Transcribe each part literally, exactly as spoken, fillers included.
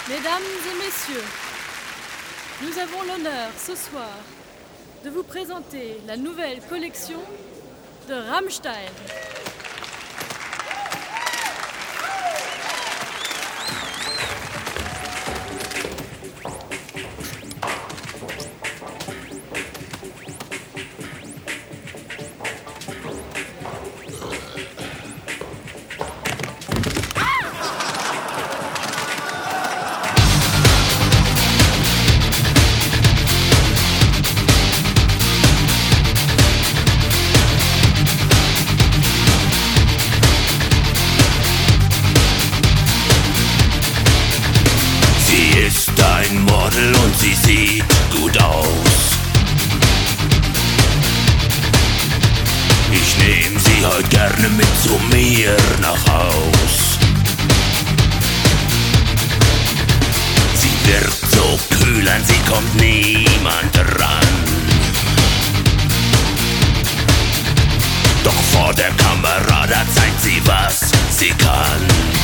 Mesdames et messieurs, nous avons l'honneur ce soir de vous présenter la nouvelle collection de Rammstein. Ein Model und sie sieht gut aus. Ich nehm sie heute gerne mit zu mir nach Haus. Sie wirkt so kühl, an sie kommt niemand ran. Doch vor der Kamera, da zeigt sie, was sie kann.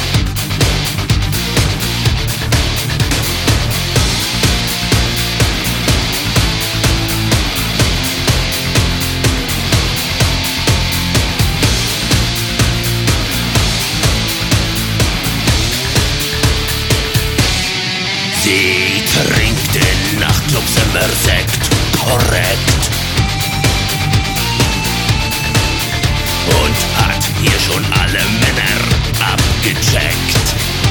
Sie trinkt in Nachtclubs immer Sekt, korrekt. Und hat hier schon alle Männer abgecheckt.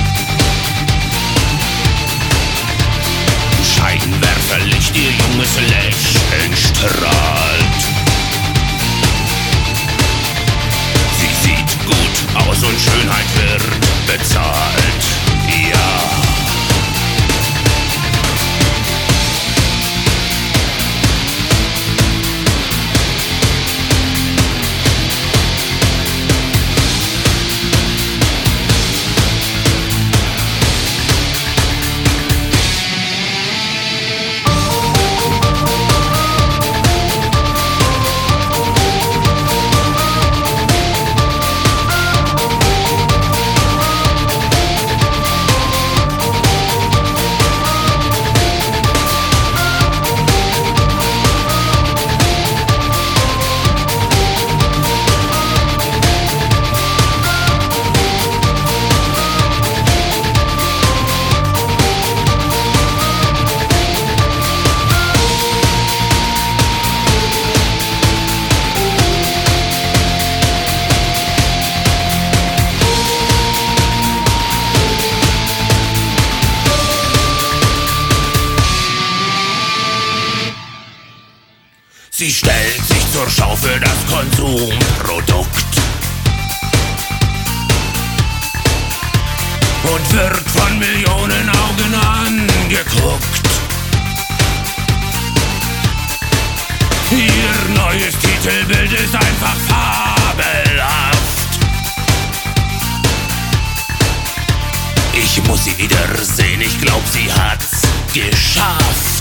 Scheinwerferlicht, ihr junges Lächeln strahlt. Sie sieht gut aus und Schönheit wird bezahlt, ja. Sie stellt sich zur Schau für das Konsumprodukt und wird von Millionen Augen angeguckt. Ihr neues Titelbild ist einfach fabelhaft. Ich muss sie wiedersehen, ich glaub, sie hat's geschafft.